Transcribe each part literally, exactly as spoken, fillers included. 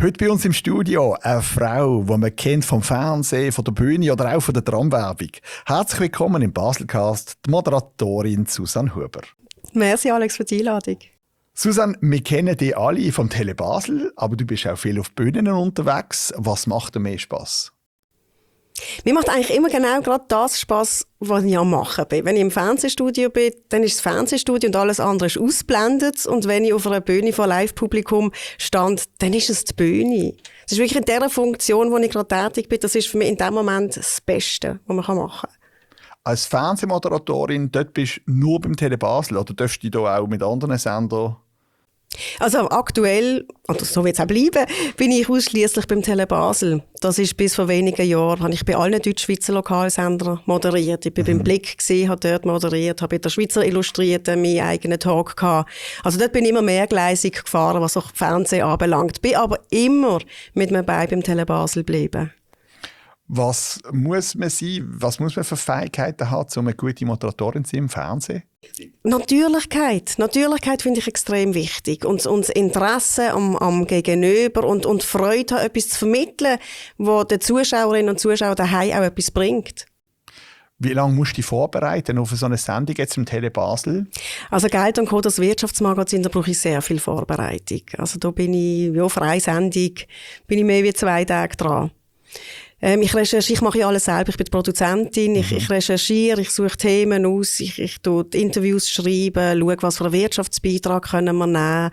Heute bei uns im Studio eine Frau, die man kennt vom Fernsehen, von der Bühne oder auch von der Tramwerbung. Herzlich willkommen im Baselcast, die Moderatorin Susanne Huber. Merci Alex für die Einladung. Susanne, wir kennen dich alle vom Tele Basel, aber du bist auch viel auf Bühnen unterwegs. Was macht dir mehr Spass? Mir macht eigentlich immer genau gerade das Spass, was ich am Machen bin. Wenn ich im Fernsehstudio bin, dann ist das Fernsehstudio und alles andere ist ausblendet. Und wenn ich auf einer Bühne vor Live-Publikum stand, dann ist es die Bühne. Es ist wirklich in der Funktion, wo ich gerade tätig bin, das ist für mich in dem Moment das Beste, was man machen kann. Als Fernsehmoderatorin, dort bist du nur beim Tele Basel oder darfst du dich da auch mit anderen Sendern? Also aktuell, oder so wird es auch bleiben, bin ich ausschliesslich beim Tele Basel. Das ist bis vor wenigen Jahren, habe ich bei allen Deutschschweizer Lokalsendern moderiert. Ich bin mhm. beim Blick gesehen, habe dort moderiert, habe bei der Schweizer Illustrierten meinen eigenen Talk gehabt. Also dort bin ich immer mehrgleisig gefahren, was auch Fernsehen anbelangt. Bin aber immer mit mir bei beim Tele Basel geblieben. Was muss man sein, was muss man für Fähigkeiten haben, um eine gute Moderatorin zu sein im Fernsehen? Natürlichkeit. Natürlichkeit finde ich extrem wichtig. Und, und das Interesse am, am Gegenüber und, und Freude haben, etwas zu vermitteln, wo den Zuschauerinnen und Zuschauern daheim auch etwas bringt. Wie lange musst du dich vorbereiten auf so eine Sendung jetzt im Tele Basel? Also Geld und Co., das Wirtschaftsmagazin, da brauche ich sehr viel Vorbereitung. Also da bin ich, ja, für eine Sendung bin ich mehr wie zwei Tage dran. Ähm, ich recherchiere, ich mache ja alles selber. Ich bin die Produzentin, ich, mhm. ich recherchiere, ich suche Themen aus, ich, ich tue Interviews schreiben, schaue, was für einen Wirtschaftsbeitrag können wir nehmen.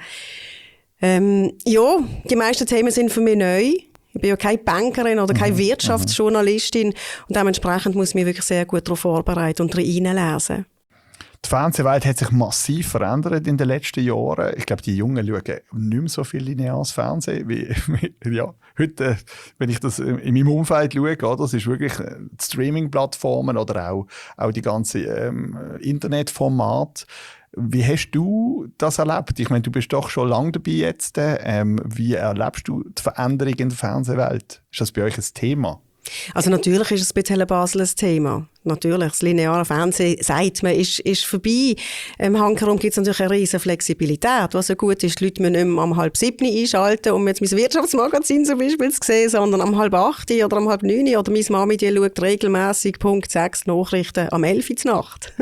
Ähm, ja, die meisten Themen sind für mich neu. Ich bin ja keine Bankerin oder keine mhm. Wirtschaftsjournalistin und dementsprechend muss ich mich wirklich sehr gut darauf vorbereiten und reinlesen. Die Fernsehwelt hat sich massiv verändert in den letzten Jahren. Ich glaube, die Jungen schauen nicht mehr so viel lineares Fernsehen. Wie, ja, heute, wenn ich das in meinem Umfeld schaue, das ist wirklich die Streaming-Plattformen oder auch, auch die ganzen ähm, Internetformate. Wie hast du das erlebt? Ich meine, du bist doch schon lange dabei jetzt. Ähm, wie erlebst du die Veränderung in der Fernsehwelt? Ist das bei euch ein Thema? Also natürlich ist es bei Tele Basel ein Thema. Natürlich, das lineare Fernsehen, sagt man, ist, ist vorbei. Im Hankerum gibt es natürlich eine riesige Flexibilität. Was so gut ist, die Leute müssen nicht mehr um halb sieben einschalten, um jetzt mein Wirtschaftsmagazin zum Beispiel zu sehen, sondern um halb acht oder um halb neun. Oder meine Mami, die schaut regelmässig Punkt sechs Nachrichten am elf Uhr Nacht.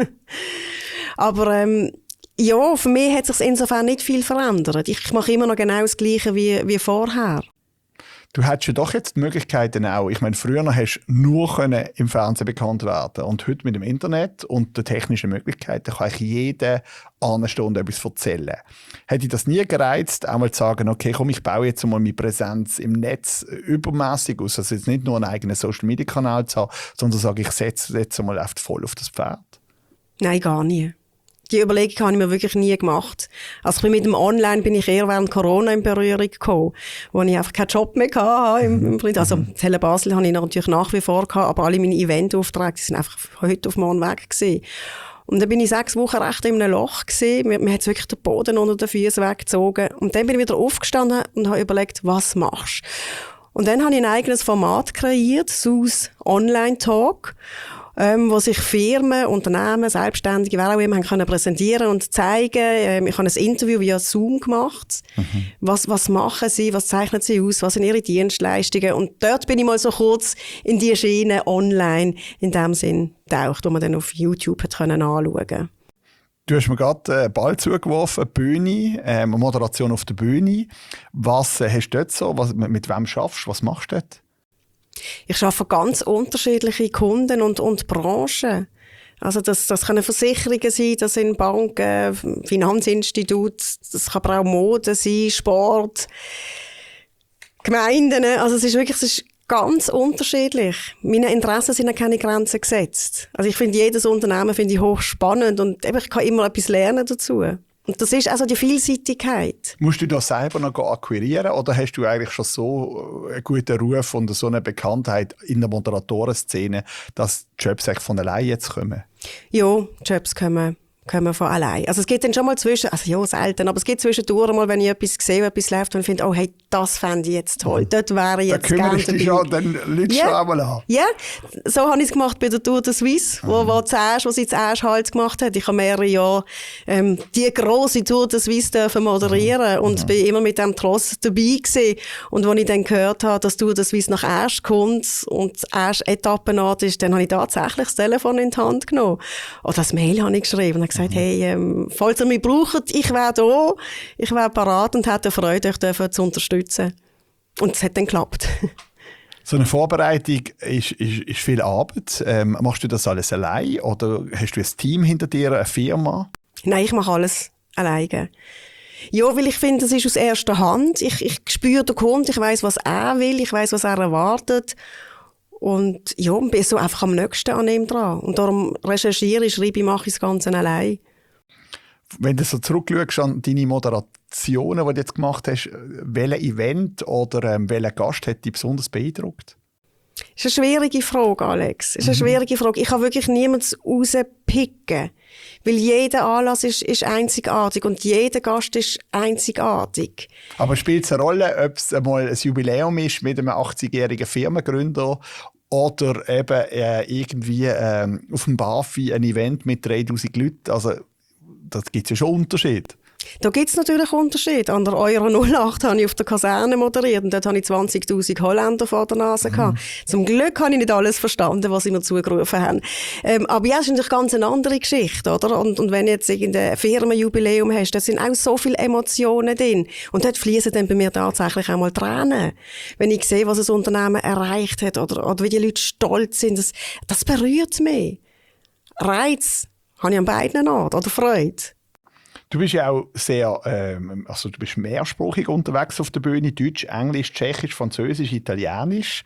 Aber ähm, ja, für mich hat sich insofern nicht viel verändert. Ich mache immer noch genau das Gleiche wie, wie vorher. Du hättest ja doch jetzt die Möglichkeiten auch. Ich meine, früher hast du nur können im Fernsehen bekannt werden und heute mit dem Internet und den technischen Möglichkeiten kann ich jede eine Stunde etwas erzählen. Hätte ich das nie gereizt, einmal zu sagen, okay, komm, ich baue jetzt mal meine Präsenz im Netz übermäßig aus, also jetzt nicht nur einen eigenen Social-Media-Kanal zu haben, sondern sage ich, setze jetzt mal voll auf das Pferd? Nein, gar nie. Die Überlegung habe ich mir wirklich nie gemacht. Also mit dem Online bin ich eher während Corona in Berührung gekommen, wo ich einfach keinen Job mehr hatte. Im, im also Tele Basel habe ich natürlich nach wie vor gehabt, aber alle meine Eventaufträge die sind einfach von heute auf morgen weg gewesen. Und dann bin ich sechs Wochen recht in einem Loch gewesen. Mir, mir hat wirklich den Boden unter den Füßen weggezogen. Und dann bin ich wieder aufgestanden und habe überlegt, was machst du? Und dann habe ich ein eigenes Format kreiert, SUS Online Talk. Ähm, wo sich Firmen, Unternehmen, Selbstständige, wer auch immer, haben können präsentieren und zeigen. Ähm, ich habe ein Interview via Zoom gemacht. Mhm. Was, was machen sie? Was zeichnen sie aus? Was sind ihre Dienstleistungen? Und dort bin ich mal so kurz in die Schiene online in dem Sinn getaucht, wo man dann auf YouTube hat können anschauen. Du hast mir gerade einen Ball zugeworfen, eine Bühne, äh, eine Moderation auf der Bühne. Was äh, hast du dort so? Was, mit wem schaffst du? Was machst du dort? Ich arbeite für ganz unterschiedliche Kunden und, und Branchen. Also das, das können Versicherungen sein, das sind Banken, Finanzinstitute, das kann aber auch Mode sein, Sport, Gemeinden. Also es ist wirklich es ist ganz unterschiedlich. Meine Interessen sind an keine Grenzen gesetzt. Also ich finde jedes Unternehmen finde ich hochspannend und eben, ich kann immer etwas lernen dazu. Und das ist also die Vielseitigkeit. Musst du das selber noch akquirieren oder hast du eigentlich schon so einen guten Ruf und so eine Bekanntheit in der Moderatorenszene, dass die Jobs von allein jetzt kommen? Ja, die Jobs kommen kommen von allein. Also es gibt dann schon mal zwischen, also ja, selten, aber es gibt zwischendurch mal, wenn ich etwas sehe, etwas läuft und ich finde, oh hey, das fände ich jetzt toll, dort wäre ich jetzt gerne dabei. Da dich schon, dann lügst ja. du auch mal an. Ja, so habe ich es gemacht bei der Tour de Suisse, wo, wo, zuerst, wo sie zuerst halt gemacht hat. Ich habe mehrere Jahre ähm, die grosse Tour de Suisse dürfen moderieren mhm. und mhm. bin immer mit dem Tross dabei gewesen. Und als ich dann gehört habe, dass Tour de Suisse nach Asch kommt und Asch Etappenort ist, dann habe ich tatsächlich das Telefon in die Hand genommen. Oder das Mail habe ich geschrieben und habe gesagt, mhm. hey, ähm, falls ihr mich braucht, ich wäre da, ich wäre parat und hätte Freude, euch zu unterstützen. Und es hat dann geklappt. So eine Vorbereitung ist, ist, ist viel Arbeit. Ähm, machst du das alles allein oder hast du ein Team hinter dir, eine Firma? Nein, ich mache alles alleine. Ja, weil ich finde, das ist aus erster Hand. Ich, ich spüre den Kunden, ich weiss, was er will, ich weiss, was er erwartet. Und ja, bin so einfach am nächsten an ihm dran. Und darum recherchiere, schreibe, mache ich das Ganze allein. Wenn du so zurückschaust an deine Moderationen, die du jetzt gemacht hast, welches Event oder ähm, welcher Gast hat dich besonders beeindruckt? Das ist eine schwierige Frage, Alex. Das ist eine schwierige Frage. Ich kann wirklich niemanden rauspicken. Weil jeder Anlass ist, ist einzigartig und jeder Gast ist einzigartig. Aber spielt es eine Rolle, ob es einmal ein Jubiläum ist mit einem achtzigjährigen Firmengründer oder eben äh, irgendwie äh, auf dem BAFI ein Event mit dreitausend Leuten? Also, da gibt es ja schon Unterschiede. Da gibt es natürlich Unterschiede. An der Euro null acht habe ich auf der Kaserne moderiert und dort hatte ich zwanzigtausend Holländer vor der Nase. Mhm. Zum Glück habe ich nicht alles verstanden, was sie mir zugerufen haben. Ähm, aber ja, es ist natürlich ganz eine andere Geschichte, oder? Und, und wenn du jetzt irgendein Firmenjubiläum hast, da sind auch so viele Emotionen drin. Und dort fließen dann bei mir tatsächlich auch mal Tränen. Wenn ich sehe, was ein Unternehmen erreicht hat oder, oder wie die Leute stolz sind, das, das berührt mich. Reiz habe ich an beiden Orten, oder Freude. Du bist ja auch sehr, ähm, also du bist mehrsprachig unterwegs auf der Bühne, Deutsch, Englisch, Tschechisch, Französisch, Italienisch.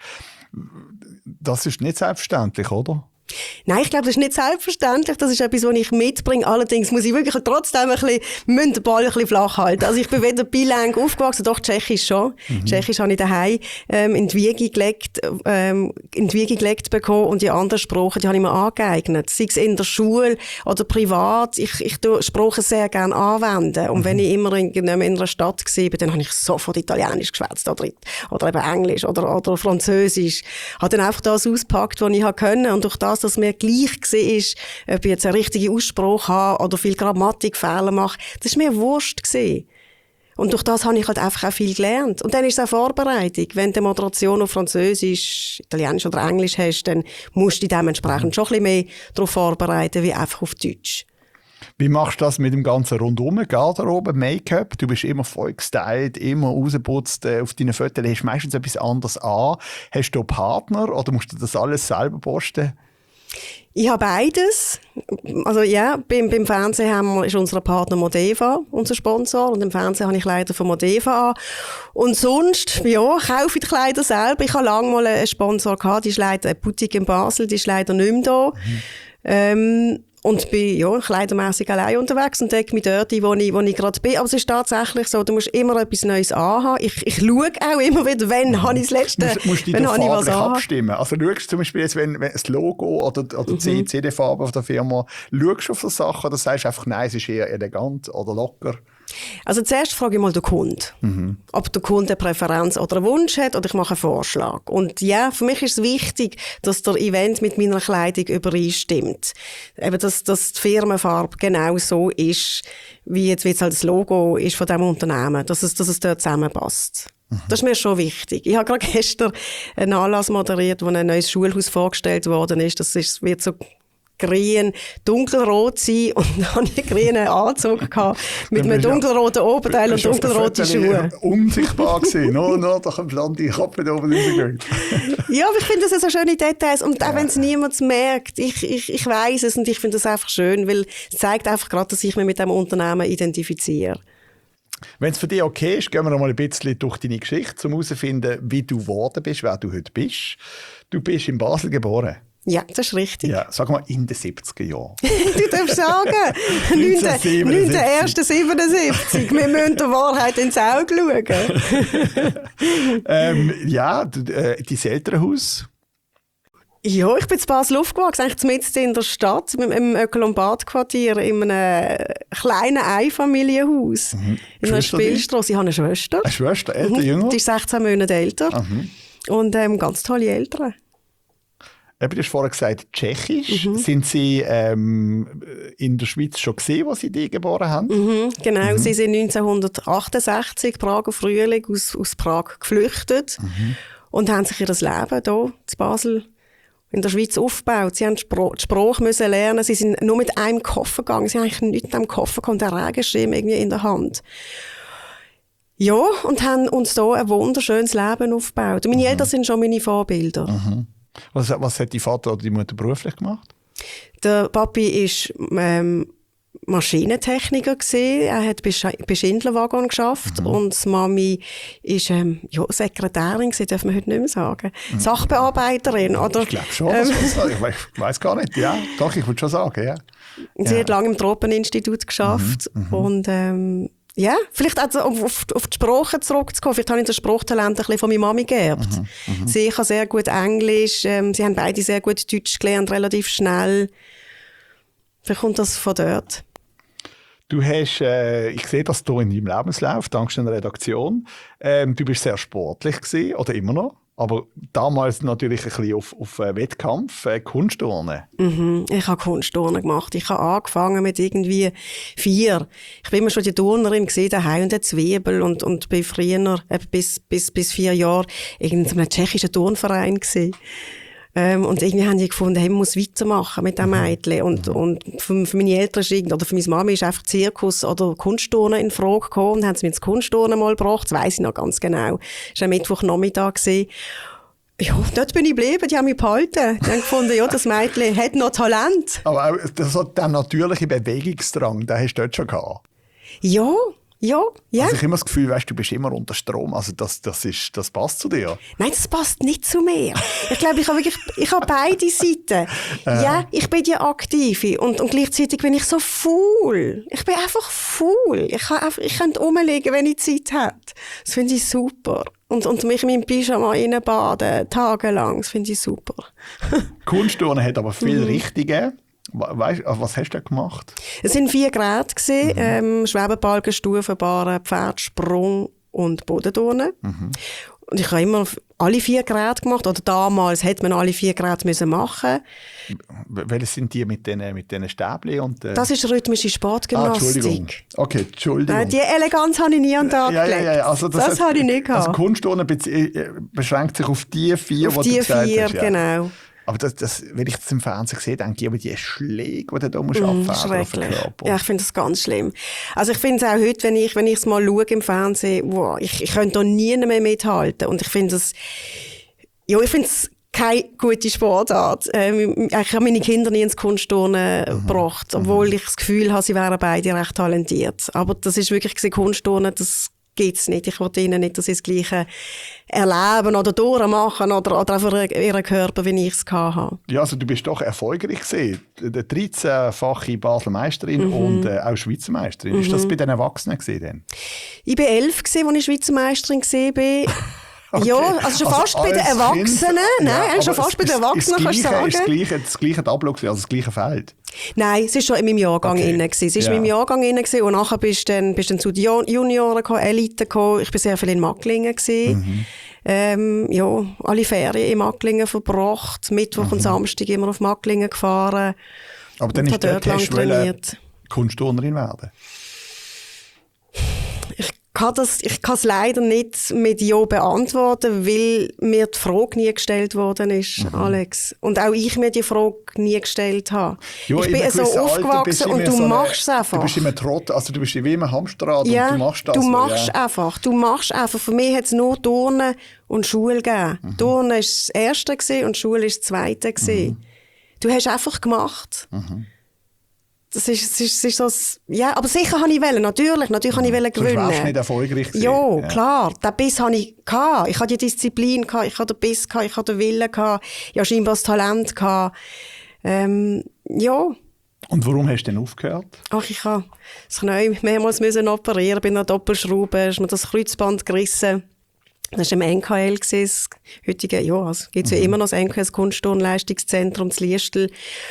Das ist nicht selbstverständlich, oder? Nein, ich glaube, das ist nicht selbstverständlich. Das ist etwas, was ich mitbringe. Allerdings muss ich wirklich trotzdem ein bisschen, den Ball ein bisschen flach halten. Also ich bin weder bilang aufgewachsen, doch Tschechisch schon. Mhm. Tschechisch habe ich daheim ähm, in die Wiege gelegt, ähm, in die Wiege gelegt bekommen und die anderen Sprachen, die habe ich mir angeeignet. Sei es in der Schule oder privat. Ich, ich tue Sprachen sehr gerne anwenden. Und mhm. wenn ich immer in, in einer Stadt war, dann habe ich sofort Italienisch geschwätzt oder, oder eben Englisch oder, oder Französisch. Ich habe dann einfach das ausgepackt, was ich konnte. Und durch das, dass mir gleich war, ob ich jetzt einen richtigen Ausspruch habe oder viel Grammatikfehler mache, das war mir wurscht gewesen. Und durch das habe ich halt einfach auch viel gelernt. Und dann ist es auch Vorbereitung. Wenn du eine Moderation auf Französisch, Italienisch oder Englisch hast, dann musst du dich dementsprechend schon ein bisschen mehr darauf vorbereiten, wie einfach auf Deutsch. Wie machst du das mit dem ganzen Rundum, Garderobe, Make-up? Du bist immer voll gestylt, immer rausgeputzt. Auf deinen Fotos hast du meistens etwas anderes an. Hast du einen Partner oder musst du das alles selber posten? Ich habe beides. Also ja, beim, beim Fernsehen haben wir, ist unser Partner Modeva, unser Sponsor. Und im Fernsehen habe ich Kleider von Modeva an. Und sonst, ja, kaufe ich die Kleider selber. Ich habe lange mal einen Sponsor gehabt, die ist leider eine Boutique in Basel, die ist leider nicht mehr da. Mhm. Ähm, Und bin, ja, kleidermässig allein unterwegs und decke mich dort ein, wo ich, wo ich gerade bin. Aber es ist tatsächlich so, du musst immer etwas Neues anhaben. Ich, ich schaue auch immer wieder, wenn mhm. habe ich das letzte, musst, musst wenn habe ich was anhaben. Abstimmen. Also schaust du zum Beispiel jetzt, wenn, wenn das Logo oder, oder die mhm. C D-Farbe der Firma, schaust du auf das Sachen oder sagst du einfach, nein, es ist eher elegant oder locker? Also zuerst frage ich mal den Kunden, mhm. ob der Kunde eine Präferenz oder einen Wunsch hat oder ich mache einen Vorschlag. Und ja, für mich ist es wichtig, dass der Event mit meiner Kleidung übereinstimmt. Eben, dass, dass die Firmenfarbe genau so ist, wie jetzt, wie jetzt halt das Logo ist von diesem Unternehmen, dass es, dass es dort zusammenpasst. Mhm. Das ist mir schon wichtig. Ich habe gerade gestern einen Anlass moderiert, wo ein neues Schulhaus vorgestellt worden ist. Das ist, wird so grün, dunkelrot sein und dann hatte ich einen grünen Anzug gehabt, mit einem dunkelroten Oberteil und dunkelroten Schuhen. Unsichtbar gewesen, nur noch durch den blonden Kopf da oben rausgegangen. Ja, aber ich finde, das sind so schöne Details und auch ja. wenn es niemand merkt, ich, ich, ich weiss es und ich finde das einfach schön, weil es zeigt einfach gerade, dass ich mich mit diesem Unternehmen identifiziere. Wenn es für dich okay ist, gehen wir noch mal ein bisschen durch deine Geschichte, um herauszufinden, wie du geworden bist, wer du heute bist. Du bist in Basel geboren. Ja, das ist richtig. Ja, sag mal in den siebziger Jahren. Du darfst sagen, neunten ersten siebenundsiebzig. Wir müssen der Wahrheit ins Auge schauen. ähm, ja, d- äh, dein Elternhaus? Ja, ich bin in Basel aufgewachsen, eigentlich mitten in der Stadt, im Öko-Lombard-Quartier, in einem kleinen Einfamilienhaus, mhm. in einer Spielstrasse. Ich habe eine Schwester. Eine Schwester, älter, mhm. jünger? Die ist sechzehn Monate älter. Mhm. Und ähm, ganz tolle Eltern. Du hast vorhin gesagt, Tschechisch. Mhm. Sind Sie ähm, in der Schweiz schon gesehen, wo Sie die geboren haben? Mhm, genau, mhm. Sie sind neunzehnhundertachtundsechzig, Prager Frühling, aus, aus Prag geflüchtet mhm. und haben sich ihr Leben hier in Basel in der Schweiz aufgebaut. Sie mussten die Sprache müssen lernen. Sie sind nur mit einem Koffer gegangen. Sie haben eigentlich nichts mit einem Koffer gehabt, der Regenschirm irgendwie in der Hand. Ja, und haben uns hier ein wunderschönes Leben aufgebaut. Und meine mhm. Eltern sind schon meine Vorbilder. Mhm. Was, was hat die Vater oder die Mutter beruflich gemacht? Der Papi war ähm, Maschinentechniker gewesen. Er hat bei Schindlerwaggon geschafft mhm. und die Mami ist ähm, ja, Sekretärin gewesen, darf man heute nicht mehr sagen. Mhm. Sachbearbeiterin, oder? Ich glaube schon, ähm, das ich weiß, weiß gar nicht. Ja, doch, ich würde schon sagen, ja. Sie ja. hat lange im Tropeninstitut geschafft mhm. Mhm. und ähm, ja, vielleicht auch auf, auf, auf die Sprache zurückzukommen. Vielleicht habe ich das Sprachtalent ein bisschen von meiner Mami geerbt. Mhm, mhm. Sie kann sehr gut Englisch, ähm, sie haben beide sehr gut Deutsch gelernt, relativ schnell. Vielleicht kommt das von dort. Du hast, äh, ich sehe das hier in deinem Lebenslauf, dank der Redaktion. Ähm, du bist sehr sportlich gewesen, oder immer noch. Aber damals natürlich ein bisschen auf, auf Wettkampf, äh, Kunstturnen. Mhm, ich habe Kunstturnen gemacht. Ich habe angefangen mit irgendwie vier. Ich bin immer schon die Turnerin gesehen, daheim und der Zwiebel und und bin früher äh, bis bis bis vier Jahre in einem tschechischen Turnverein gesehen. Ähm, und irgendwie haben die gefunden, hey, man muss weitermachen mit dem Mädchen. Und, mhm. und für, für meine Eltern ist, oder für meine Mami ist einfach Zirkus oder Kunstturnen in Frage gekommen. Und haben sie mir ins Kunstturnen mal gebracht. Das weiss ich noch ganz genau. Das war ein Mittwochnachmittag. Ja, dort bin ich geblieben. Die haben mich behalten. Die haben gefunden, ja, das Mädchen hat noch Talent. Aber auch das, der natürliche Bewegungsdrang, den hast du dort schon gehabt? Ja. Ja, ja. Also ich habe immer das Gefühl, weißt, du bist immer unter Strom. Also das, das, ist, das passt zu dir. Nein, das passt nicht zu mir. Ich glaube, ich habe wirklich, ich habe beide Seiten. Äh. Ja, ich bin die Aktive und, und gleichzeitig bin ich so faul. Ich bin einfach faul. Ich kann einfach, ich könnte rumliegen, wenn ich Zeit habe. Das finde ich super. Und, und mich in meinem Pyjama reinbaden, tagelang. Das finde ich super. Kunstturnen hat aber viel mhm. Richtige. Weißt, was hast du gemacht? Es waren vier Geräte. Mhm. Ähm, Schwebebalken, Stufenbahnen, Pferdsprung und Bodenturnen. Mhm. Und ich habe immer alle vier Geräte gemacht. Oder damals hätte man alle vier Geräte müssen machen. Welche sind die mit diesen mit den Stäbchen? Und, äh... Das ist rhythmische Sportgymnastik. Ah, Entschuldigung. Okay, Entschuldigung. Äh, die Eleganz habe ich nie an den Tag ja, gelegt. Ja, ja, also das das habe ich nicht gehabt. Also Kunstturnen beschränkt sich auf die vier, auf die, die du gesagt vier, hast. Ja. Genau. Aber das, das, wenn ich das im Fernsehen sehe, denke ich, aber die Schläge, die du da musst mm, abfedern auf den Körper. Ja, ich finde das ganz schlimm. Also ich finde es auch heute, wenn ich wenn ich es mal schaue im Fernsehen, wow, ich, ich könnte da nie mehr mithalten. Und ich finde das, ja, ich finde es keine gute Sportart. Ähm, ich habe meine Kinder nie ins Kunstturnen mhm. gebracht, obwohl mhm. ich das Gefühl habe, sie wären beide recht talentiert. Aber das ist wirklich Kunstturnen, das gibt's nicht. Ich wollte ihnen nicht, dass sie das Gleiche erleben oder durchmachen oder, oder einfach ihren Körper, wie ich es hatte. Ja, also du bist doch erfolgreich gewesen. dreizehnfache Basler Meisterin mhm. und äh, auch Schweizer Meisterin. Mhm. Ist das bei den Erwachsenen gewesen? Ich war elf, als ich Schweizer Meisterin war. Okay. Ja, also schon fast also bei den Erwachsenen. Kind, Nein, ja, schon fast bei den Erwachsenen, kannst du sagen. Ist das gleiche, das gleiche Tableau, also das gleiche Feld? Nein, es war schon in meinem Jahrgang okay. innen. Es war ja. in meinem Jahrgang innen und nachher bist du dann, bist dann zu den Junioren gekommen, Elite gekommen. Ich war sehr viel in Macklingen. Mhm. Ähm, ja, alle Ferien in Macklingen verbracht. Mittwoch mhm. und Samstag immer auf Macklingen gefahren. Aber dann ist dort hast du Kunstturnerin werden? Ich kann das, ich kann es leider nicht mit Ja beantworten, weil mir die Frage nie gestellt worden ist, mhm. Alex. Und auch ich mir die Frage nie gestellt habe. Jo, ich bin so aufgewachsen und du so machst es einfach. Du bist immer Trott, also du bist wie im Hamsterrad ja, und du machst das. Du machst ja. einfach, du machst einfach. Für mich hat es nur Turnen und Schule gegeben. Mhm. Turnen war das Erste und Schule war das Zweite. Mhm. Du hast einfach gemacht. Mhm. Das ist, das ist, das ist so, ja, aber sicher habe ich wollen, natürlich, natürlich habe ich wollen gewinnen. Sonst wärst du nicht erfolgreich gewesen. Ja, ja, klar, den Biss hatte ich gehabt. Ich hatte die Disziplin gehabt, ich hatte den Biss gehabt, ich hatte den Willen gehabt, ich hatte scheinbar das Talent gehabt. Ähm, ja. Und warum hast du denn aufgehört? Ach, ich habe das Knie mehrmals müssen operieren, bin an Doppelschrauben, ist mir das Kreuzband gerissen. Das war im N K L, das heutige, ja, also gibt es ja immer noch das N K L, das Kunstturnleistungszentrum, das Liestl.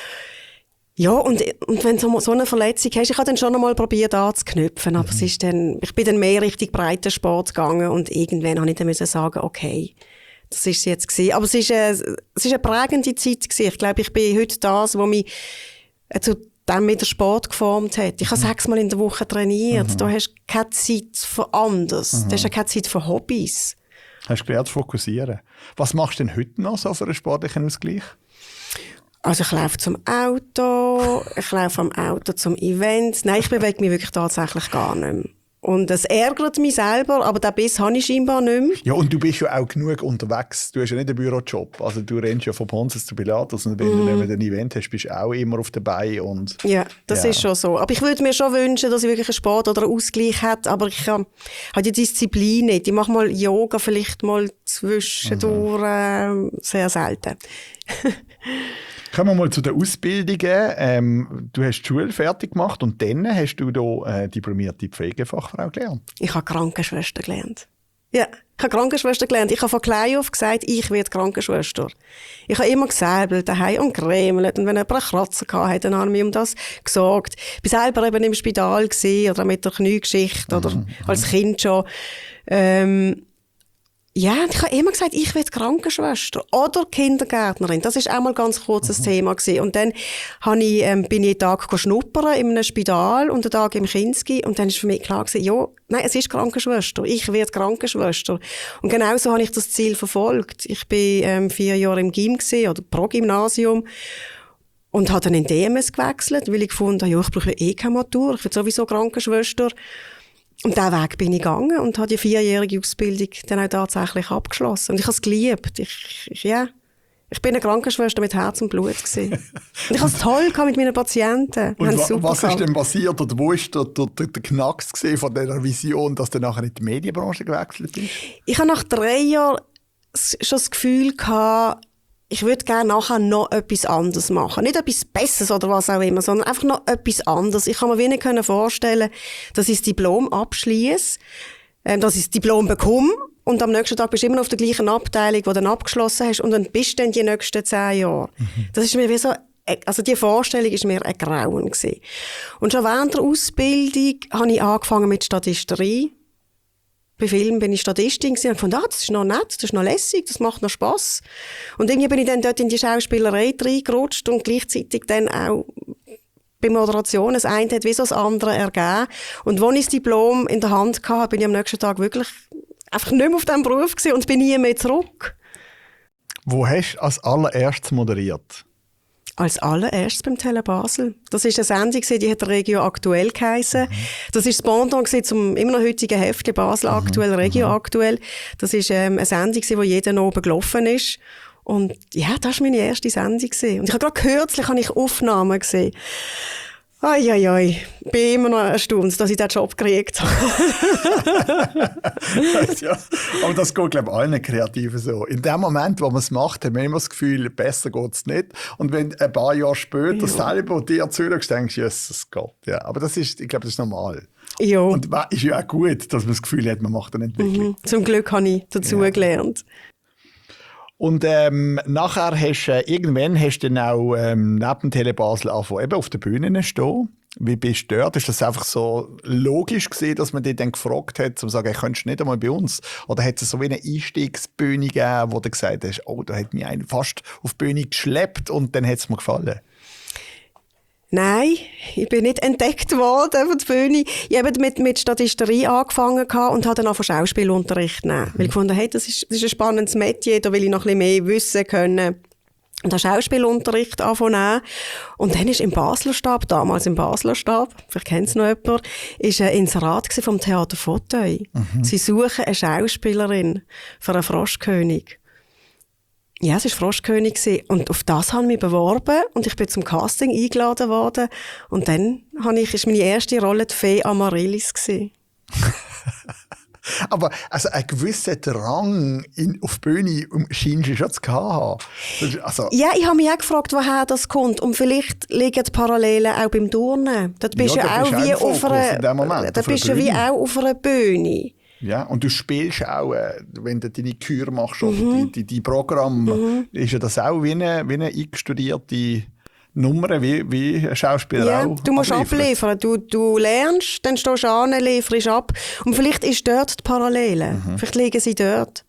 Ja, und, und wenn du so eine Verletzung hast, ich habe dann schon einmal probiert anzuknüpfen, aber mhm. es ist dann, ich bin dann mehr Richtung Breitensport gegangen und irgendwann habe ich dann müssen sagen, okay, das ist es jetzt gewesen. Aber es ist eine, es ist eine prägende Zeit gewesen. Ich glaube, ich bin heute das, was mich zu dem mit der Sport geformt hat. Ich habe mhm. sechsmal in der Woche trainiert. Mhm. Da hast du keine Zeit für anderes. Mhm. Du hast keine Zeit für Hobbys. Hast du gelernt zu fokussieren. Was machst du denn heute noch so für einen sportlichen Ausgleich? Also ich laufe zum Auto, ich laufe am Auto zum Event. Nein, ich bewege mich wirklich tatsächlich gar nicht mehr. Und es ärgert mich selber, aber den Biss habe ich scheinbar nicht mehr. Ja, und du bist ja auch genug unterwegs. Du hast ja nicht einen Bürojob. Also du rennst ja von Pontius zu Pilatus und wenn mm. du nicht mehr ein Event hast, bist du auch immer auf dabei. Und, ja, das ja. ist schon so. Aber ich würde mir schon wünschen, dass ich wirklich einen Sport oder einen Ausgleich hätte, aber ich habe hab die Disziplin nicht. Ich mache mal Yoga vielleicht mal zwischendurch, mhm. äh, sehr selten. Kommen wir mal zu den Ausbildungen. Ähm, du hast die Schule fertig gemacht und dann hast du da äh, diplomierte Pflegefachfrau gelernt. Ich habe Krankenschwester gelernt. Ja, ich habe Krankenschwester gelernt. Ich habe von klein auf gesagt, ich werde Krankenschwester. Ich habe immer gesäbelt daheim und grämelt. Und wenn jemand einen Kratzer hatte, dann habe ich mich um das gesorgt. Ich war selber eben im Spital gewesen, oder mit der Kniegeschichte oder mhm. als Kind schon. Ähm, Ja, ich habe immer gesagt, ich will Krankenschwester oder Kindergärtnerin. Das ist auch mal ganz kurz ein mhm. Thema gewesen. Und dann habe ich, ähm, bin ich einen Tag schnuppern in einem Spital und einen Tag im Kinski. Und dann ist für mich klar gewesen, ja, nein, es ist Krankenschwester. Ich werde Krankenschwester. Und genau so habe ich das Ziel verfolgt. Ich bin ähm, vier Jahre im Gym gewesen, oder Pro-Gymnasium. Und habe dann in D M S gewechselt, weil ich gefunden habe, ja, ich brauche eh keine Matur. Ich werde sowieso Krankenschwester. Und diesen Weg bin ich gegangen und habe die vierjährige Ausbildung dann auch tatsächlich abgeschlossen. Und ich habe es geliebt. Ich, ich, ja, ich bin eine Krankenschwester mit Herz und Blut gewesen. Und ich habe es toll mit meinen Patienten. Und wa- was ist denn passiert oder wo ist der, der, der, der Knacks von dieser Vision, dass du nachher in die Medienbranche gewechselt bist? Ich habe nach drei Jahren schon das Gefühl gehabt, ich würde gerne nachher noch etwas anderes machen. Nicht etwas Besseres oder was auch immer, sondern einfach noch etwas anderes. Ich kann mir wenig vorstellen, dass ich das Diplom abschließe, äh, dass ich das Diplom bekomme und am nächsten Tag bist du immer noch auf der gleichen Abteilung, die du dann abgeschlossen hast und dann bist du dann die nächsten zehn Jahre. Mhm. Das ist mir wie so, also die Vorstellung ist mir ein Grauen gewesen. Und schon während der Ausbildung habe ich angefangen mit Statisterei. Bei Filmen bin ich Statistin gewesen und fand, ah, das ist noch nett, das ist noch lässig, das macht noch Spass. Und irgendwie bin ich dann dort in die Schauspielerei reingerutscht und gleichzeitig dann auch bei Moderation. Das eine hat wie so das andere ergeben. Und als ich das Diplom in der Hand hatte, bin ich am nächsten Tag wirklich einfach nicht mehr auf diesem Beruf gewesen und bin nie mehr zurück. Wo hast du als allererstes moderiert? Als allererstes beim Tele Basel. Das war eine Sendung, die hat Regio Aktuell geheissen. Mhm. Das war das Pendant zum immer noch heutigen Heft, Basel mhm. Aktuell, Regio mhm. Aktuell. Das war ähm, eine Sendung, wo jeder oben gelaufen ist. Und ja, das war meine erste Sendung. Und ich habe gerade kürzlich habe ich Aufnahmen gesehen. Ai, ai, ai. Ich bin immer noch erstaunt, dass ich diesen Job gekriegt habe. Ja, aber das geht, glaube ich, allen Kreativen so. In dem Moment, wo man es macht, hat man immer das Gefühl, besser geht es nicht. Und wenn ein paar Jahre später ja. selber dir erzählst, denkst du, Jesus Gott. Ja, aber das ist, ich glaube, das ist normal. Ja. Und es ist ja auch gut, dass man das Gefühl hat, man macht eine Entwicklung. Mhm. Zum Glück habe ich dazu ja. gelernt. Und ähm, nachher hast du, äh, irgendwann hast du dann auch ähm, neben Tele Basel angefangen, eben auf der Bühne zu stehen. Wie bist du dort? Ist das einfach so logisch gewesen, dass man dich dann gefragt hat, um zu sagen, hey, könntest du nicht einmal bei uns? Oder hat es so wie eine Einstiegsbühne gegeben, wo du gesagt hast, oh, da hat mich einer fast auf die Bühne geschleppt und dann hat es mir gefallen? Nein, ich bin nicht entdeckt worden auf der Bühne. Ich habe mit, mit Statisterei angefangen und habe dann auch Schauspielunterricht genommen. Mhm. Weil ich fand, hey, das ist, das ist ein spannendes Metier, da will ich noch ein bisschen mehr wissen können. Und habe Schauspielunterricht angefangen. Und dann ist im Basler Stab, damals im Basler Stab, vielleicht kennt es noch jemand, ist ein Inserat vom Theater Fauteuil. Mhm. Sie suchen eine Schauspielerin für einen Froschkönig. Ja, es war Froschkönig und auf das habe ich mich beworben und ich bin zum Casting eingeladen worden und dann habe ich, ist meine erste Rolle die Fee Amaryllis gewesen. Aber also einen gewissen Drang in, auf die Bühne scheinst du schon zu haben. Also. Ja, ich habe mich auch gefragt, woher das kommt und vielleicht liegen die Parallelen auch beim Turnen. Dort bist ja, du auch wie auf einer, Moment, da bist du wie auch auf einer Bühne. Ja, und du spielst auch, äh, wenn du deine Kür machst, oder Mhm. die, die, die Programme, Mhm. ist ja das auch wie eine, wie eine eingestudierte Nummer, wie, wie ein Schauspieler Ja, auch du musst abliefert. abliefern. Du, du lernst, dann stehst du an, lieferst ab. Und vielleicht ist dort die Parallele. Mhm. Vielleicht liegen sie dort.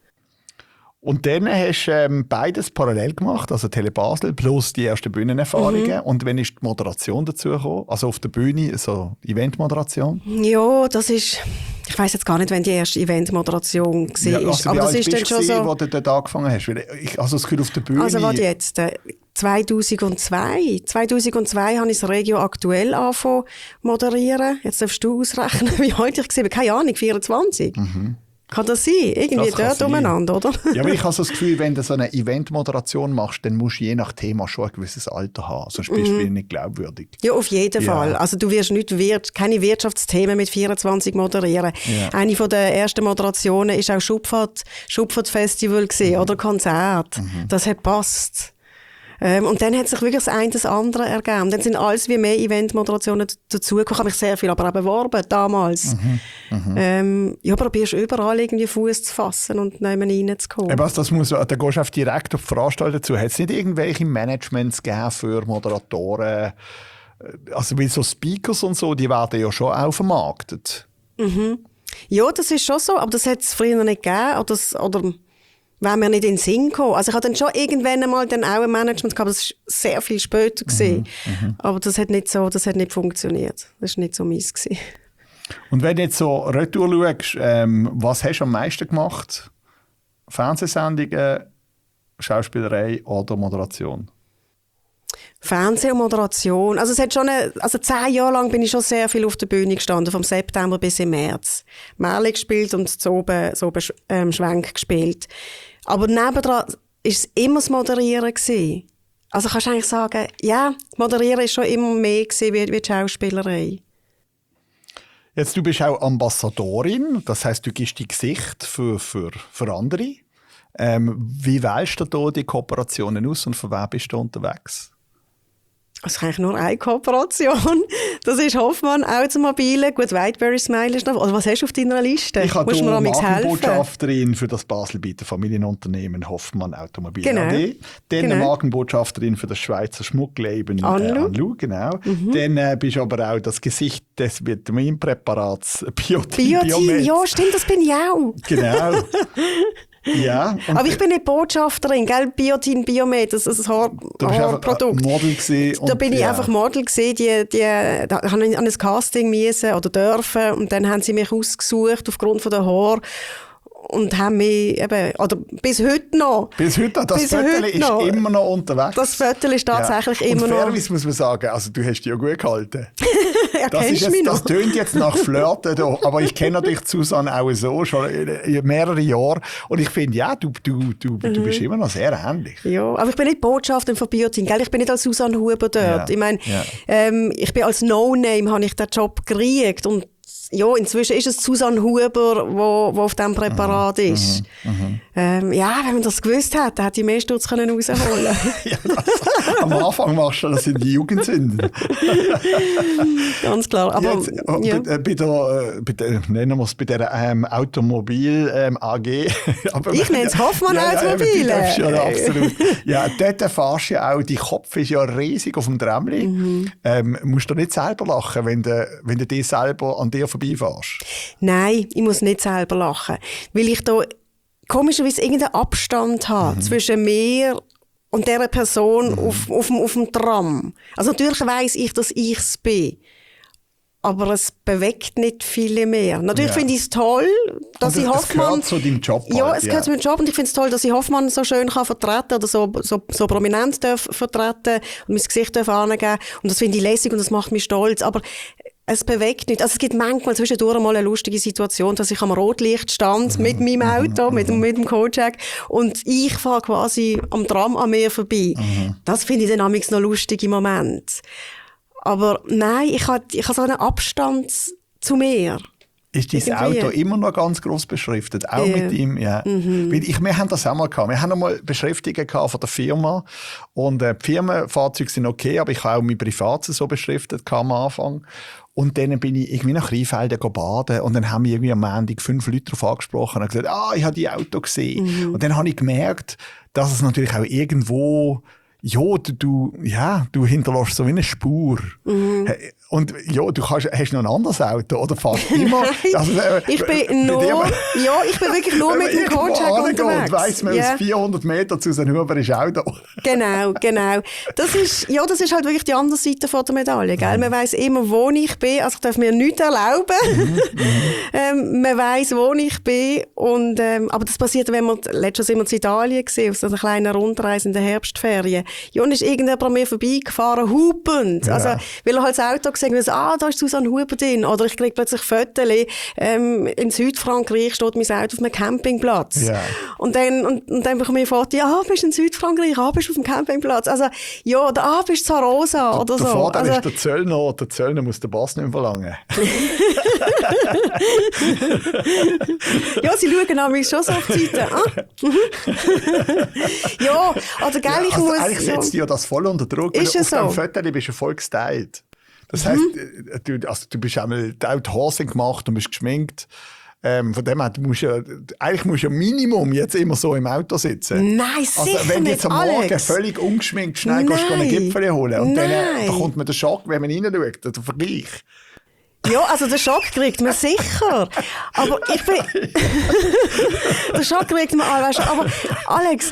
Und dann hast du ähm, beides parallel gemacht, also Tele Basel plus die ersten Bühnenerfahrungen. Mhm. Und wenn ist die Moderation dazu gekommen? Also auf der Bühne, so Eventmoderation? Ja, das ist... Ich weiss jetzt gar nicht, wenn die erste Eventmoderation war. Ja, also aber wie das alt ist dann bist schon du, so... wo du dort angefangen hast? Weil ich, also das Gefühl auf der Bühne... Also warte jetzt, äh, zweitausendzwei. zweitausendzwei habe ich das Regio aktuell angefangen moderieren. Jetzt darfst du ausrechnen, wie alt ich war. Keine Ahnung, vierundzwanzig. Mhm. Kann das sein? Irgendwie Das kann dort sein. umeinander, oder? Ja, aber ich habe so das Gefühl, wenn du so eine Eventmoderation machst, dann musst du je nach Thema schon ein gewisses Alter haben. Sonst bist du Mhm. nicht glaubwürdig. Ja, auf jeden Ja. Fall. Also du wirst nicht wir- keine Wirtschaftsthemen mit vierundzwanzig moderieren. Ja. Eine von der ersten Moderationen ist auch Schupfert, Schupfert Festival gewesen, oder Konzert. Das hat passt. Ähm, und dann hat sich wirklich das eine das andere ergeben. Dann sind alles wie mehr Eventmoderationen d- dazugekommen. Ich habe mich sehr viel aber auch beworben, damals. Ähm, ja, probierst überall irgendwie Fuß zu fassen und neben reinzukommen. Aber das muss, da gehst du auf direkt auf die Veranstaltung zu. Hat es nicht irgendwelche Managements gegeben für Moderatoren? Also wie so Speakers und so, die werden ja schon auch vermarktet. Ja, das ist schon so, aber das hat es früher nicht gegeben. Oder, das, oder wäre mir nicht in den Sinn gekommen. Also ich hatte dann schon irgendwann einmal dann auch ein Management gehabt, das war sehr viel später gewesen. Aber das hat nicht so, das hat nicht funktioniert. Das war nicht so meins gewesen. Und wenn du jetzt so retour schaust, ähm, was hast du am meisten gemacht? Fernsehsendungen, Schauspielerei oder Moderation? Fernsehen und Moderation. Also es hat schon eine, also zehn Jahre lang bin ich schon sehr viel auf der Bühne gestanden, vom September bis im März. Märli gespielt und so oben, so oben ähm, Schwenk gespielt. Aber nebendran ist es immer das Moderieren gewesen. Also kannst du eigentlich sagen, ja, Moderieren ist schon immer mehr gewesen wie, wie die Schauspielerei. Jetzt, du bist auch Ambassadorin, das heisst, du gibst dein Gesicht für, für, für andere. Ähm, wie wählst du da die Kooperationen aus und für wen bist du unterwegs? Also eigentlich nur eine Kooperation. Das ist Hoffmann Automobile. Gut, Whiteberry Smile ist noch. Oder was hast du auf deiner Liste? Ich habe Musst du mir hier amigs helfen? Markenbotschafterin für das Baselbieter Familienunternehmen Hoffmann Automobile Genau. A G. Dann Genau. Markenbotschafterin für das Schweizer Schmuckleben Anlu. Äh, Anlu, genau. Dann äh, bist du aber auch das Gesicht des Vitaminpräparats Biotin. Biotin, Biomed. ja, stimmt, das bin ich auch. Genau. Ja. und Aber ich bin nicht Botschafterin, gell? Biotin, Biomed, das ist ein Haar Du bist einfach Haarprodukt. Model gewesen. Da und, bin ich ja. einfach Model gewesen, die, die, da habe ich an ein Casting müssen oder dürfen und dann haben sie mich ausgesucht aufgrund von der Haare und haben mich eben, oder bis heute noch. Bis heute, das Bis Viertel heute ist noch. immer noch unterwegs. Das Viertel ist tatsächlich ja. immer und noch. fairerweise muss man sagen, also du hast dich ja gut gehalten. Ja, Das, ist kennst du mich jetzt, noch? das tönt jetzt nach Flirten, da, aber ich kenne natürlich Susanne auch so, schon in mehrere Jahre. Und ich finde, ja, du, du, du, du Mhm. bist immer noch sehr ähnlich. Ja, aber ich bin nicht Botschafterin von Biotin, gell? Ich bin nicht als Susanne Huber dort. Ja, Ich meine, ja. ähm, ich bin als No-Name, habe ich den Job gekriegt und ja, inzwischen ist es Susanne Huber, wo, wo auf diesem Präparat ist. Ähm, ja, wenn man das gewusst hat, dann hätte ich mehr Sturz können rausholen. Ja, das, am Anfang machst du, das sind die Jugendsünden. Ganz klar. Aber, Jetzt, äh, ja. bei, bei der, äh, bei der, nennen wir es bei der ähm, Automobil ähm, A G. Aber, Ich nenne es Hoffmann ja, Automobile. Ja, ja, ja, absolut. Ja, dort erfährst du ja auch, dein Kopf ist ja riesig auf dem Tramli. Mhm. Ähm, musst du nicht selber lachen, wenn du, wenn du dich selber an dir vorbeifährst? Nein, ich muss nicht selber lachen. Weil ich da komischerweise irgendeinen Abstand habe zwischen mir und dieser Person auf, auf, dem, auf dem Tram. Also natürlich weiss ich, dass ich es bin. Aber es bewegt nicht viele mehr. Natürlich Ja. finde ich es toll, dass Und ich es- es Hoffmann... gehört zu deinem Job Ja, halt, es ja. gehört zu meinem Job und ich finde es toll, dass ich Hoffmann so schön kann vertreten oder so, so, so prominent darf vertreten und mein Gesicht darf angeben. Und das finde ich lässig und das macht mich stolz. Aber es bewegt nicht. Also es gibt manchmal zwischendurch mal eine lustige Situation, dass ich am Rotlicht stand mit meinem Auto, mit, dem- mit dem Kojak und ich fahre quasi am Tram an mir vorbei. Das finde ich dann manchmal noch lustig im Moment. Aber nein, ich habe ich habe so einen Abstand zu mir. Ist dein Auto immer noch ganz gross beschriftet? Auch ja. mit ihm? Ja. Mhm. Weil ich, wir haben das auch mal gehabt. Wir haben noch mal Beschriftungen gehabt von der Firma. Und äh, die Firmenfahrzeuge sind okay, aber ich habe auch mein Privates so beschriftet am Anfang. Und dann bin ich irgendwie nach Rheinfelden baden und dann haben wir irgendwie am Montag fünf Leute darauf angesprochen und gesagt, ah, ich habe die Auto gesehen. Mhm. Und dann habe ich gemerkt, dass es natürlich auch irgendwo, ja, du, du, ja, du hinterlässt so wie eine Spur. Mhm. Und ja, du kannst, hast noch ein anderes Auto oder fast immer. Also, äh, ich bin nur, ja, ich bin wirklich nur mit dem Coach unterwegs. Und weiss man, yeah. aus vierhundert Metern zu Susan Huber ist auch da. Genau, genau. Das ist, ja, das ist halt wirklich die andere Seite von der Medaille. Gell? Man weiss immer, wo ich bin. Also ich darf mir nichts erlauben. Mhm, ähm, man weiss, wo ich bin. Und, ähm, aber das passiert, wenn wir, letztes Jahr sind wir in Italien gesehen, auf so einer kleinen Rundreise in der Herbstferien. Ja, und ist irgendjemand an mir vorbeigefahren, hupend. Ja. Also, weil er halt das Auto gesehen hat, ah, da ist Susan Huber drin. Oder ich kriege plötzlich Fotos, ähm, in Südfrankreich steht mein Auto auf einem Campingplatz. Ja. Und dann, und, und dann bekomme ich ein Foto, ja, bist du in Südfrankreich, ah, bist du auf dem Campingplatz. Also, ja, oder, ah, bist du Zarosa oder so. Der Vorteil also, ist, der Zöllner, der Zöllner muss den Pass nicht mehr verlangen. Ja, sie schauen nämlich schon so auf die Seite. Ah. Ja, also, gell, ja, ich also muss... Eigentlich setzt ja. dich das voll unter Druck. Ist auf so? dem Foto bist du voll gestylt. Das heisst, mhm. du, also, du bist einmal die Hose gemacht und bist geschminkt. Ähm, von dem her, du musst ja, eigentlich musst du ja Minimum jetzt immer so im Auto sitzen. Nein, sicher also, wenn du jetzt am Morgen Alex. völlig ungeschminkt schnell gehst, einen Gipfel holen und Nein. dann bekommt man den Schock, wenn man reinschaut, der Vergleich. Ja, also den Schock kriegt man sicher. Aber ich bin... den Schock kriegt man alle, weißt du, aber Alex...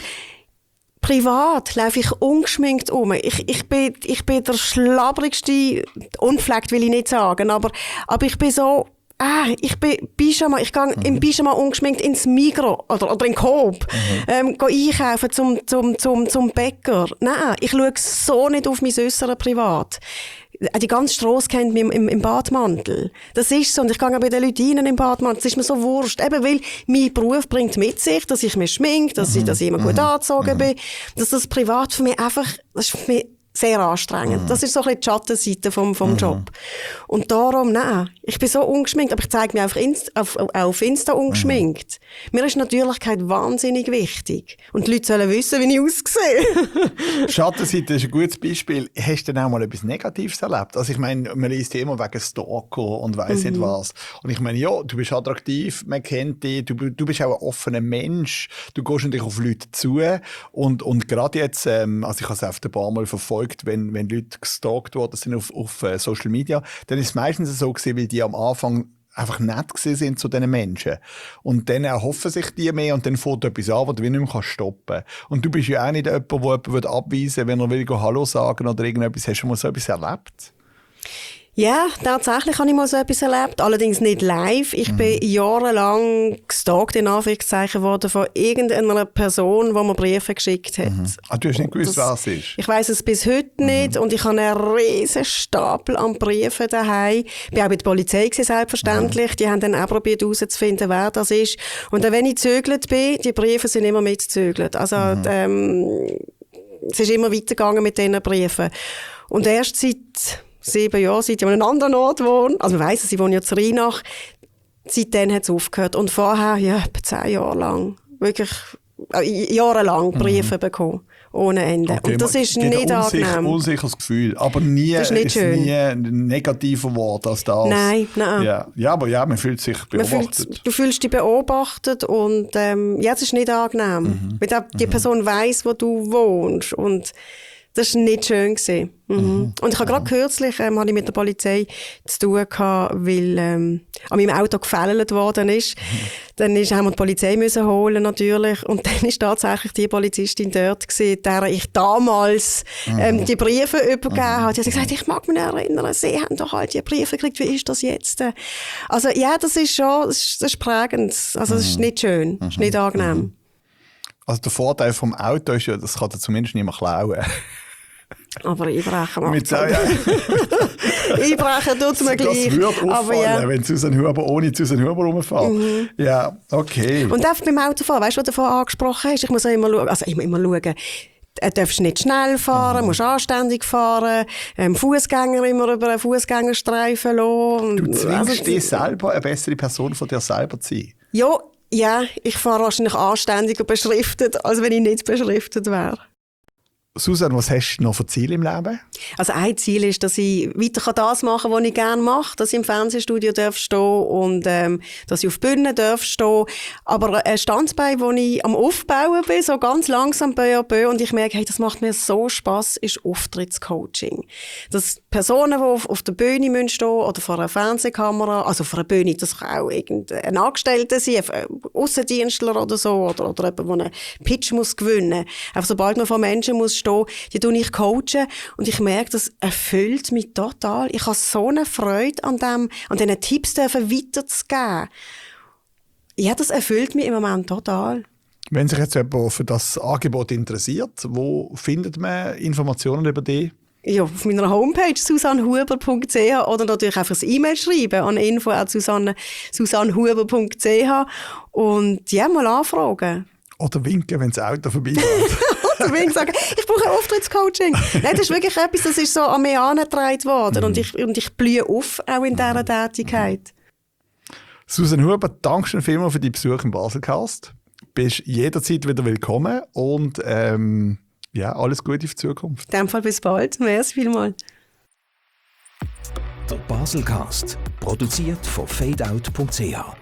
Privat laufe ich ungeschminkt um. Ich, ich, bin, ich bin der schlabbrigste, unpflegt will ich nicht sagen, aber, aber ich bin so, ah, ich bin Pyjama, ich gehe mhm. im Pyjama ungeschminkt ins Migros oder, oder in Coop, mhm. ähm, gehe einkaufen zum, zum, zum, zum Bäcker. Nein, ich schaue so nicht auf mein Äußeres privat. Die ganze Strasse kennt mich im, im, im Badmantel. Das ist so. Und ich gehe auch bei den Leuten rein im Badmantel. Das ist mir so wurscht. Eben, weil mein Beruf bringt mit sich, dass ich mich schminke, dass, mhm. ich, dass ich immer gut mhm. angezogen mhm. bin. Dass das privat für mich einfach, das ist für mich sehr anstrengend. Mhm. Das ist so ein bisschen die Schattenseite vom, vom mhm. Job. Und darum, nein, ich bin so ungeschminkt, aber ich zeige mich auf Insta, auf, auf Insta ungeschminkt. Mhm. Mir ist Natürlichkeit wahnsinnig wichtig. Und die Leute sollen wissen, wie ich aussehe. Schattenseite ist ein gutes Beispiel. Hast du denn auch mal etwas Negatives erlebt? Also ich meine, man liest immer wegen Stalker und weiss mhm. nicht was. Und ich meine, ja, du bist attraktiv, man kennt dich, du, du bist auch ein offener Mensch, du gehst natürlich auf Leute zu. Und, und gerade jetzt, ähm, also ich habe es auf ein paar Mal verfolgt, wenn, wenn Leute gestalkt worden sind auf, auf uh, Social Media, dann ist es meistens so gewesen, weil die am Anfang einfach nett gewesen sind zu diesen Menschen. Und dann erhoffen sich die mehr und dann fängt etwas an, was du nicht mehr stoppen kannst. Und du bist ja auch nicht jemand, der jemanden abweisen will, wenn er will Hallo sagen oder irgendetwas. Hast du mal so etwas erlebt? Ja, tatsächlich habe ich mal so etwas erlebt, allerdings nicht live. Ich mhm. bin jahrelang gestalkt, in Anführungszeichen, worden von irgendeiner Person, die mir Briefe geschickt hat. Mhm. Ah, du hast nicht gewusst, das, wer es ist? Ich weiss es bis heute mhm. nicht und ich habe einen riesen Stapel an Briefen daheim. Ich war auch bei der Polizei gewesen, selbstverständlich. Mhm. Die haben dann auch probiert herauszufinden, wer das ist. Und dann, wenn ich gezögert bin, die Briefe sind immer mitgezögert. Also, mhm. ähm, es ist immer weitergegangen mit diesen Briefen. Und erst seit sieben Jahre, seit ich an einem anderen Ort wohne, also man weiss, ich wohne ja zu Rheinach, seitdem hat es aufgehört. Und vorher, ja, etwa zehn Jahre lang, wirklich äh, jahrelang Briefe mhm. bekommen, ohne Ende. Okay, und das ist nicht unsicher, angenehm. Ein unsicheres Gefühl, aber nie, das ist nicht ist schön. nie ein negativer Wort als das. Nein, nein. Ja, ja, aber ja, man fühlt sich beobachtet. Fühlt, du fühlst dich beobachtet und ähm, ja, es ist nicht angenehm. Mhm. Weil die mhm. Person weiss, wo du wohnst und das war nicht schön. Mhm. Mhm. Und ich habe gerade kürzlich ähm, habe ich mit der Polizei zu tun gehabt, weil ähm, an meinem Auto gefällt worden ist. Mhm. Dann ist, haben wir die Polizei müssen holen natürlich. Und dann ist tatsächlich die Polizistin dort gewesen, der ich damals ähm, mhm. die Briefe übergeben mhm. habe. Die hat gesagt, ich mag mich erinnern, Sie haben doch all die Briefe gekriegt, wie ist das jetzt? Also ja, das ist schon, das ist, das ist prägend. Also das ist nicht schön, das ist nicht angenehm. Mhm. Also der Vorteil vom Auto ist ja, das kann dir zumindest niemand klauen. Aber einbrechen macht es ja. Einbrechen tut es mir gleich. Das würde auffallen, aber ja. wenn Susan Huber ohne Susan Huber rumfährt. Mhm. Ja, okay. Und auch beim Autofahren, weißt du, was du davon angesprochen hast? Ich muss auch immer schauen, also immer, immer schauen. Du darfst nicht schnell fahren, mhm. musst anständig fahren, ähm, Fußgänger immer über einen Fußgängerstreifen lassen. Du zwingst also, dich selber, eine bessere Person von dir selber zu sein. Ja, ja, ich fahre wahrscheinlich anständiger beschriftet, als wenn ich nicht beschriftet wäre. Susanne, was hast du noch für Ziele im Leben? Also ein Ziel ist, dass ich weiter das machen kann, was ich gerne mache, dass ich im Fernsehstudio darf stehen und ähm, dass ich auf Bühnen darf stehen. Aber ein Standbein, das ich am Aufbauen bin, so ganz langsam peu à peu, und ich merke, hey, das macht mir so Spass, ist Auftrittscoaching. Dass Personen, die auf, auf der Bühne stehen müssen oder vor einer Fernsehkamera, also vor einer Bühne, das kann auch irgendein Angestellter sein, ein Aussendienstler oder so, oder, oder jemand, der einen Pitch muss gewinnen muss. Einfach sobald man vor Menschen muss stehen, die tue ich coachen und ich merke, das erfüllt mich total. Ich habe so eine Freude an dem, an diesen Tipps dürfen weiterzugeben. Ja, das erfüllt mich im Moment total. Wenn sich jetzt jemand für das Angebot interessiert, wo findet man Informationen über dich? Ja, auf meiner Homepage susanne huber punkt c h oder natürlich einfach ein E-Mail schreiben an info at susanne huber punkt c h und ja, mal anfragen. Oder winken, wenn das Auto vorbeigeht. Oder winken, sagen, ich brauche ein Auftrittscoaching. Nein, das ist wirklich etwas, das ist so an mich herangetragen worden. Mm. Und, ich, und ich blühe auf, auch in dieser Tätigkeit. Susanne Huber, danke schön vielmals für deinen Besuch im Baselcast. Du bist jederzeit wieder willkommen und ähm, ja, alles Gute für die Zukunft. In dem Fall bis bald. Merci vielmals. Der Baselcast, produziert von fadeout punkt c h.